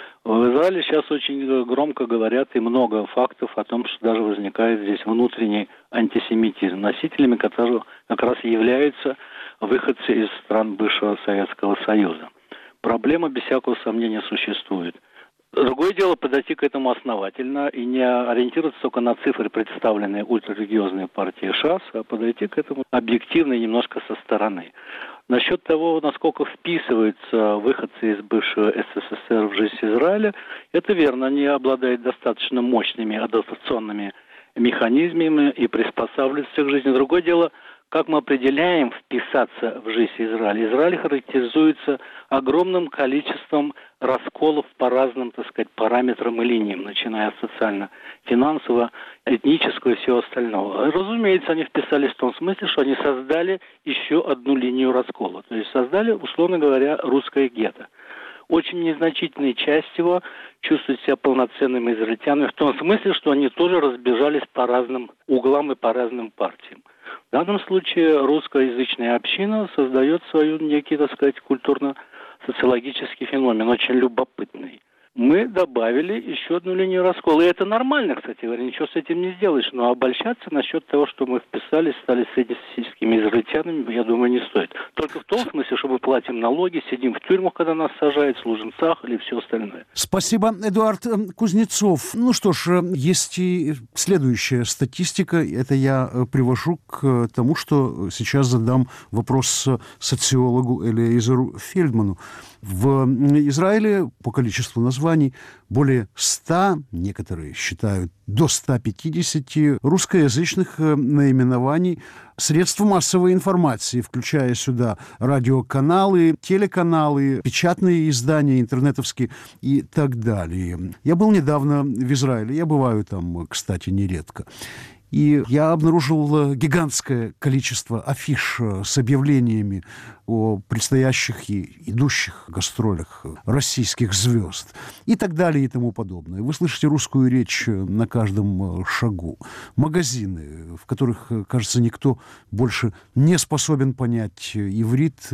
В Израиле сейчас очень громко говорят и много фактов о том, что даже возникает здесь внутренний антисемитизм, носителями которого как раз являются выходцы из стран бывшего Советского Союза. Проблема, без всякого сомнения, существует. Другое дело подойти к этому основательно и не ориентироваться только на цифры, представленные ультрарелигиозной партией ШАС, а подойти к этому объективно и немножко со стороны. Насчет того, насколько вписываются выходцы из бывшего СССР в жизнь Израиля, это верно, они обладают достаточно мощными адаптационными механизмами и приспосабливаются к жизни. Другое дело, как мы определяем вписаться в жизнь Израиля. Израиль характеризуется огромным количеством расколов по разным, так сказать, параметрам и линиям, начиная от социально-финансового, этнического и всего остального. Разумеется, они вписались в том смысле, что они создали еще одну линию раскола. То есть создали, условно говоря, русское гетто. Очень незначительная часть его чувствует себя полноценными израильтянами в том смысле, что они тоже разбежались по разным углам и по разным партиям. В данном случае русскоязычная община создает свою некий, так сказать, культурно-социологический феномен, очень любопытный. Мы добавили еще одну линию раскола. И это нормально, кстати говоря, ничего с этим не сделаешь. Но обольщаться насчет того, что мы вписались, стали среднестатистическими израильтянами, я думаю, не стоит. Только в том смысле, что мы платим налоги, сидим в тюрьмах, когда нас сажают, служим в ЦАХ или все остальное.
Спасибо, Эдуард Кузнецов. Ну что ж, есть и следующая статистика. Это я привожу к тому, что сейчас задам вопрос социологу Элиэзеру Фельдману. В Израиле по количеству названий более ста, некоторые считают до ста пятидесяти русскоязычных наименований средств массовой информации, включая сюда радиоканалы, телеканалы, печатные издания, интернетовские и так далее. Я был недавно в Израиле, я бываю там, кстати, нередко. И я обнаружил гигантское количество афиш с объявлениями о предстоящих и идущих гастролях российских звезд и так далее и тому подобное. Вы слышите русскую речь на каждом шагу. Магазины, в которых, кажется, никто больше не способен понять иврит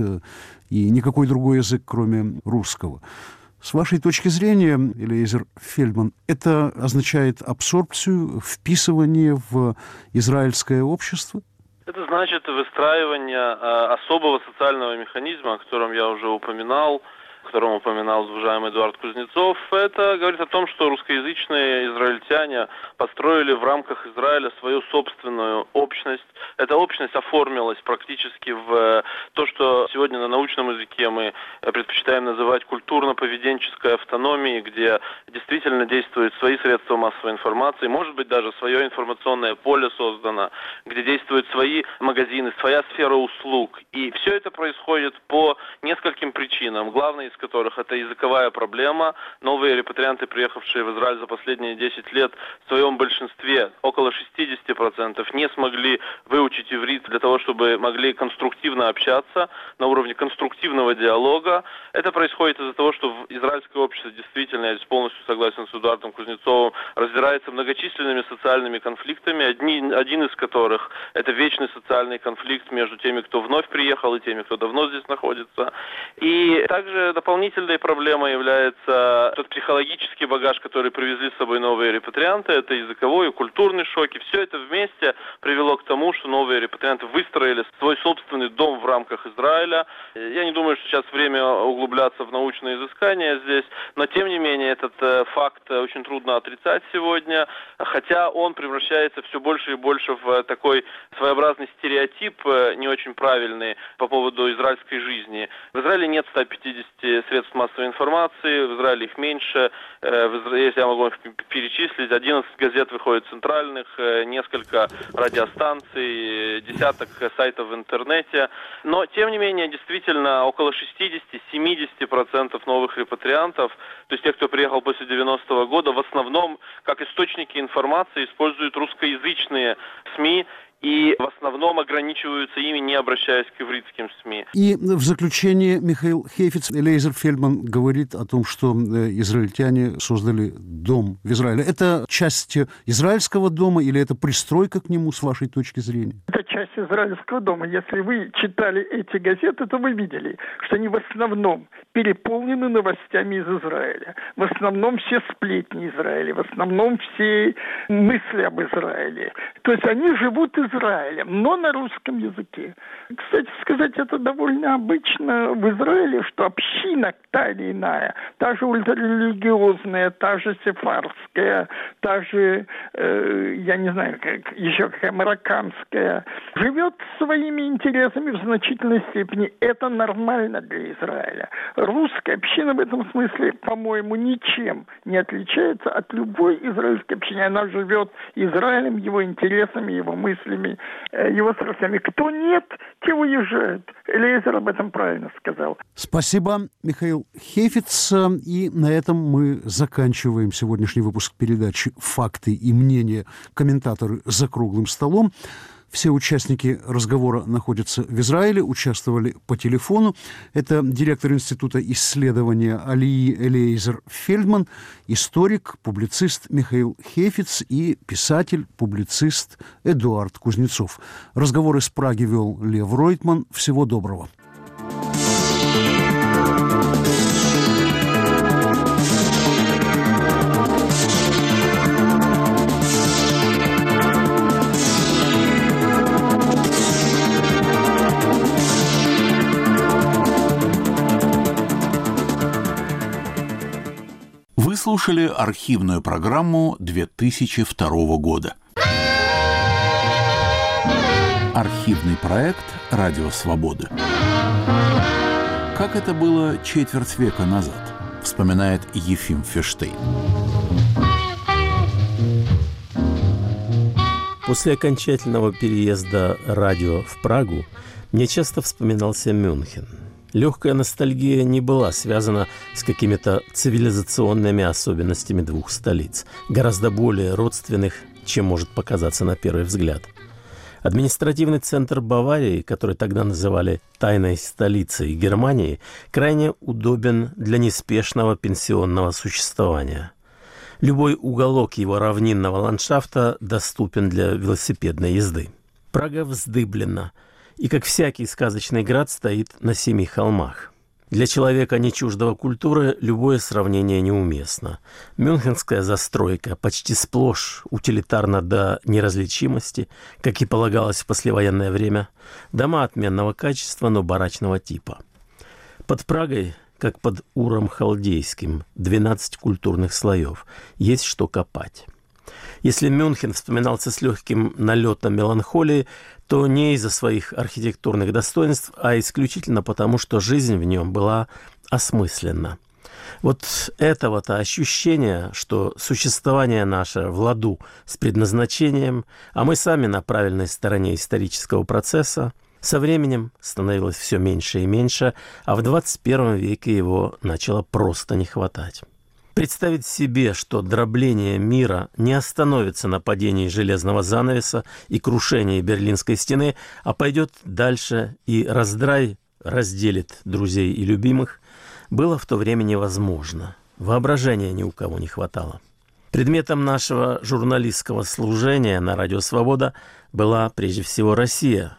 и никакой другой язык, кроме русского. С вашей точки зрения, Элиэзер Фельдман, это означает абсорбцию, вписывание в израильское общество?
Это значит выстраивание э, особого социального механизма, о котором я уже упоминал, о котором упоминал уважаемый Эдуард Кузнецов. Это говорит о том, что русскоязычные израильтяне построили в рамках Израиля свою собственную общность. Эта общность оформилась практически в то, что сегодня на научном языке мы предпочитаем называть культурно-поведенческой автономией, где действительно действуют свои средства массовой информации, может быть, даже свое информационное поле создано, где действуют свои магазины, своя сфера услуг. И все это происходит по нескольким причинам. Главное из которых это языковая проблема. Новые репатрианты, приехавшие в Израиль за последние десять лет, в своем большинстве, около шестьдесят процентов, не смогли выучить иврит для того, чтобы могли конструктивно общаться на уровне конструктивного диалога. Это происходит из-за того, что в израильское общество действительно, я здесь полностью согласен с Эдуардом Кузнецовым, раздирается многочисленными социальными конфликтами, одни, один из которых это вечный социальный конфликт между теми, кто вновь приехал, и теми, кто давно здесь находится. И также дополнительной проблемой является тот психологический багаж, который привезли с собой новые репатрианты. Это языковой и культурный шок. И все это вместе привело к тому, что новые репатрианты выстроили свой собственный дом в рамках Израиля. Я не думаю, что сейчас время углубляться в научные изыскания здесь, но тем не менее этот э, факт очень трудно отрицать сегодня, хотя он превращается все больше и больше в такой своеобразный стереотип, э, не очень правильный по поводу израильской жизни. В Израиле нет ста пятидесяти средств массовой информации, в Израиле их меньше, э, в Израиле, если я могу их перечислить, одиннадцать газет выходит центральных, э, несколько радиостанций, десяток сайтов в интернете, но тем не менее действительно около шестьдесят-семьдесят процентов новых репатриантов, то есть тех, кто приехал после девяностого года, в основном как источники информации используют русскоязычные СМИ и в основном ограничиваются ими, не обращаясь к ивритским СМИ.
И в заключение Михаил Хейфиц, Элиэзер Фельдман говорит о том, что израильтяне создали дом в Израиле. Это часть израильского дома или это пристройка к нему, с вашей точки зрения?
Это часть израильского дома. Если вы читали эти газеты, то вы видели, что они в основном переполнены новостями из Израиля. В основном все сплетни Израиля, в основном все мысли об Израиле. То есть они живут Израилем, но на русском языке. Кстати сказать, это довольно обычно в Израиле, что община та или иная, та же ультрарелигиозная, та же сефардская, та же, э, я не знаю, как, еще какая марокканская, живет своими интересами в значительной степени. Это нормально для Израиля. Русская община в этом смысле, по-моему, ничем не отличается от любой израильской общины. Она живет Израилем, его интересами, его мыслями, его страстями. Кто нет, те уезжают. Элиэзер об этом правильно сказал.
Спасибо, Михаил Хейфиц. И на этом мы заканчиваем сегодняшний выпуск передачи «Факты и мнения. Комментаторы за круглым столом». Все участники разговора находятся в Израиле, участвовали по телефону. Это директор Института исследования Алии Элиэзер Фельдман, историк, публицист Михаил Хейфиц и писатель, публицист Эдуард Кузнецов. Разговор из Праги вел Лев Ройтман. Всего доброго.
Вы слушали архивную программу две тысячи второго года. Архивный проект «Радио Свобода». Как это было четверть века назад, вспоминает Ефим Ферштейн.
После окончательного переезда радио в Прагу мне часто вспоминался Мюнхен. Легкая ностальгия не была связана с какими-то цивилизационными особенностями двух столиц, гораздо более родственных, чем может показаться на первый взгляд. Административный центр Баварии, который тогда называли «тайной столицей Германии», крайне удобен для неспешного пенсионного существования. Любой уголок его равнинного ландшафта доступен для велосипедной езды. Прага вздыблена, и, как всякий сказочный град, стоит на семи холмах. Для человека, не чуждого культуры, любое сравнение неуместно. Мюнхенская застройка почти сплошь утилитарна до неразличимости, как и полагалось в послевоенное время. Дома отменного качества, но барачного типа. Под Прагой, как под Уром Халдейским, двенадцать культурных слоев. Есть что копать. Если Мюнхен вспоминался с легким налетом меланхолии, то не из-за своих архитектурных достоинств, а исключительно потому, что жизнь в нем была осмысленна. Вот этого-то ощущения, что существование наше в ладу с предназначением, а мы сами на правильной стороне исторического процесса, со временем становилось все меньше и меньше, а в двадцать первом веке его начало просто не хватать. Представить себе, что дробление мира не остановится на падении железного занавеса и крушении Берлинской стены, а пойдет дальше и раздрай разделит друзей и любимых, было в то время невозможно. Воображения ни у кого не хватало. Предметом нашего журналистского служения на Радио Свобода была прежде всего Россия.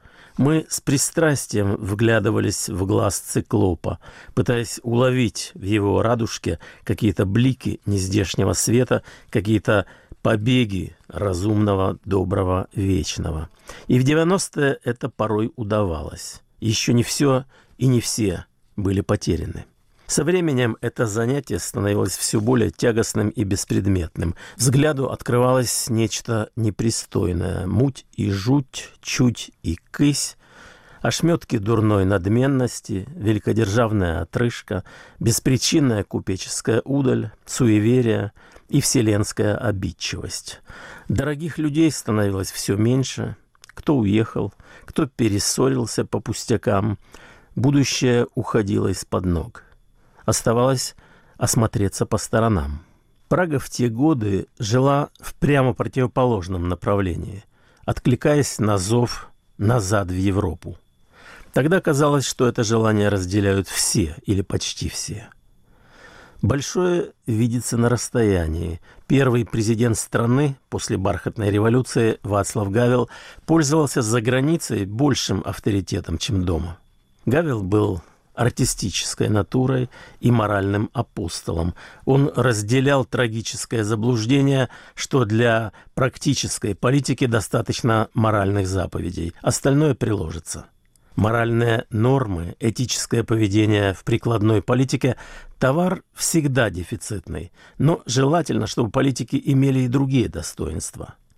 Мы с пристрастием вглядывались в глаз циклопа, пытаясь уловить в его радужке какие-то блики нездешнего света, какие-то побеги разумного, доброго, вечного. И в девяностые это порой удавалось. Еще не все и не все были потеряны. Со временем это занятие становилось все более тягостным и беспредметным. Взгляду открывалось нечто непристойное. Муть и жуть, чуть и кысь, ошметки дурной надменности, великодержавная отрыжка, беспричинная купеческая удаль, суеверие и вселенская обидчивость. Дорогих людей становилось все меньше. Кто уехал, кто перессорился по пустякам. Будущее уходило из-под ног. Оставалось осмотреться по сторонам. Прага в те годы жила в прямо противоположном направлении, откликаясь на зов назад в Европу. Тогда казалось, что это желание разделяют все или почти все. Большое видится на расстоянии. Первый президент страны после бархатной революции Вацлав Гавел пользовался за границей большим авторитетом, чем дома. Гавел был артистической натурой и моральным апостолом. Он разделял трагическое заблуждение, что для практической политики достаточно моральных заповедей, остальное приложится. Моральные нормы, этическое поведение в прикладной политике – товар всегда дефицитный, но желательно, чтобы политики имели и другие достоинства.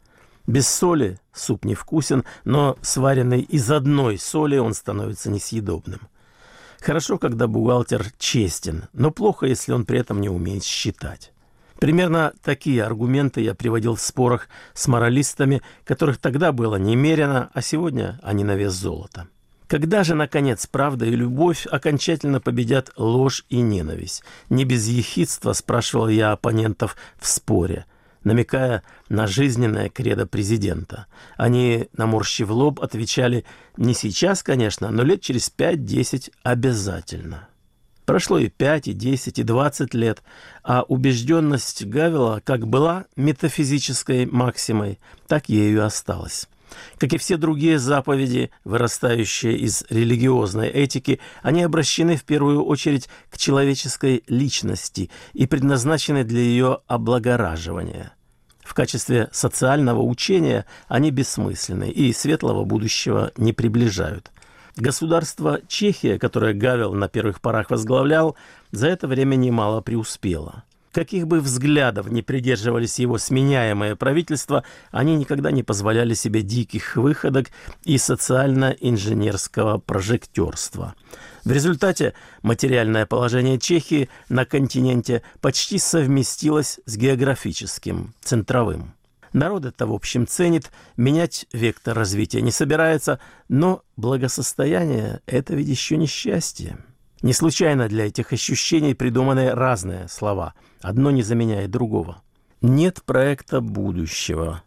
Без соли суп невкусен, но сваренный из одной соли он становится несъедобным. Хорошо, когда бухгалтер честен, но плохо, если он при этом не умеет считать. Примерно такие аргументы я приводил в спорах с моралистами, которых тогда было немерено, а сегодня они на вес золота. Когда же, наконец, правда и любовь окончательно победят ложь и ненависть? Не без ехидства спрашивал я оппонентов в споре, намекая на жизненное кредо президента. Они, наморщив лоб, отвечали: не сейчас, конечно, но лет через пять-десять обязательно. Прошло и пять, и десять, и двадцать лет, а убежденность Гавела как была метафизической максимой, так ею и осталась. Как и все другие заповеди, вырастающие из религиозной этики, они обращены в первую очередь к человеческой личности и предназначены для ее облагораживания. В качестве социального учения они бессмысленны и светлого будущего не приближают. Государство Чехия, которое Гавел на первых порах возглавлял, за это время немало преуспело. Каких бы взглядов ни придерживались его сменяемые правительства, они никогда не позволяли себе диких выходок и социально-инженерского прожектерства. В результате материальное положение Чехии на континенте почти совместилось с географическим, центровым. Народ это, в общем, ценит, менять вектор развития не собирается, но благосостояние – это ведь еще не счастье. Не случайно для этих ощущений придуманы разные слова. Одно не заменяет другого. Нет проекта будущего,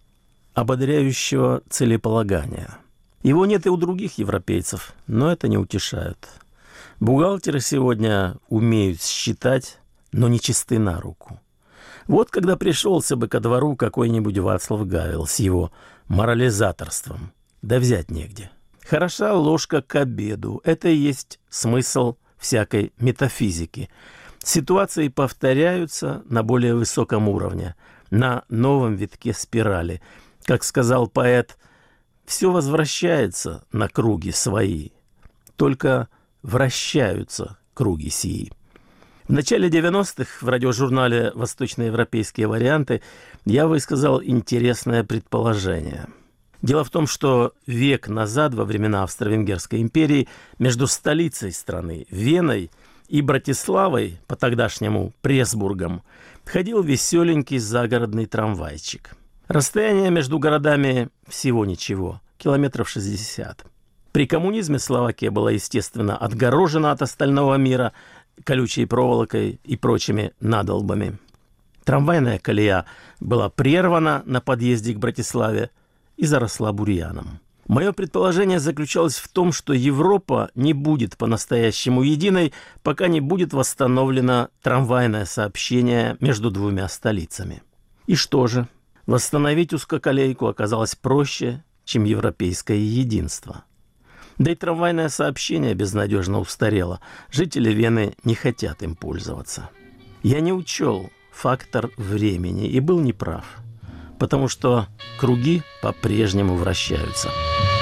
ободряющего целеполагания. Его нет и у других европейцев, но это не утешает. Бухгалтеры сегодня умеют считать, но не чисты на руку. Вот когда пришелся бы ко двору какой-нибудь Вацлав Гавел с его морализаторством, да взять негде. Хороша ложка к обеду. Это и есть смысл всякой метафизики. Ситуации повторяются на более высоком уровне, на новом витке спирали. Как сказал поэт, все возвращается на круги свои, только вращаются круги сии. В начале девяностых в радиожурнале «Восточноевропейские варианты» я высказал интересное предположение. Дело в том, что век назад, во времена Австро-Венгерской империи, между столицей страны, Веной, и Братиславой, по-тогдашнему Пресбургом, ходил веселенький загородный трамвайчик. Расстояние между городами всего ничего, километров шестьдесят. При коммунизме Словакия была, естественно, отгорожена от остального мира колючей проволокой и прочими надолбами. Трамвайная колея была прервана на подъезде к Братиславе и заросла бурьяном. Мое предположение заключалось в том, что Европа не будет по-настоящему единой, пока не будет восстановлено трамвайное сообщение между двумя столицами. И что же? Восстановить узкоколейку оказалось проще, чем европейское единство. Да и трамвайное сообщение безнадежно устарело. Жители Вены не хотят им пользоваться. Я не учел фактор времени и был неправ, потому что круги по-прежнему вращаются.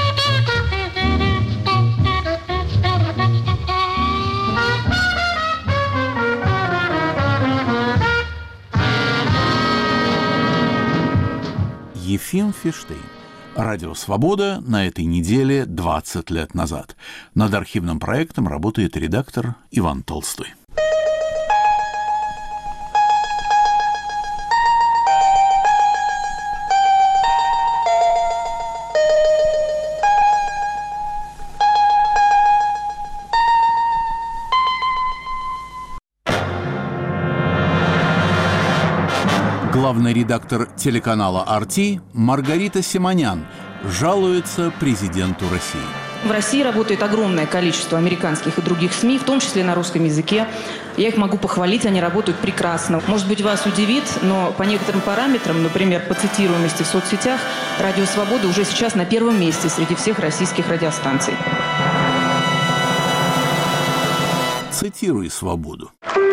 Ефим Фиштейн. Радио «Свобода» на этой неделе двадцать лет назад. Над архивным проектом работает редактор Иван Толстой. Главный редактор телеканала ар ти Маргарита Симонян жалуется президенту России.
В России работает огромное количество американских и других СМИ, в том числе на русском языке. Я их могу похвалить, они работают прекрасно. Может быть, вас удивит, но по некоторым параметрам, например, по цитируемости в соцсетях, Радио Свобода уже сейчас на первом месте среди всех российских радиостанций.
Цитируй «Свободу».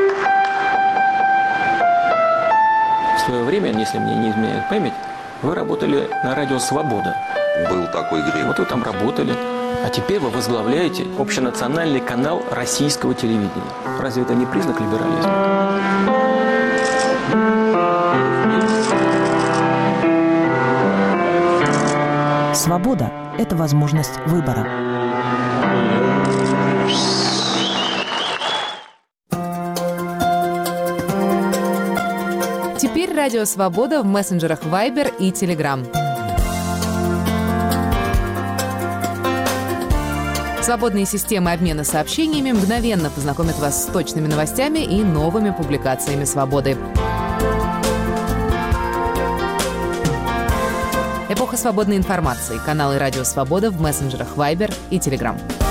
В свое время, если мне не изменяет память, вы работали на радио «Свобода».
Был такой грех.
Вот вы там работали. А теперь вы возглавляете общенациональный канал российского телевидения. Разве это не признак либерализма?
Свобода – это возможность выбора.
Теперь Радио Свобода в мессенджерах Viber и Telegram. Свободные системы обмена сообщениями мгновенно познакомят вас с точными новостями и новыми публикациями «Свободы». Эпоха свободной информации. Каналы «Радио Свобода» в мессенджерах Viber и Telegram.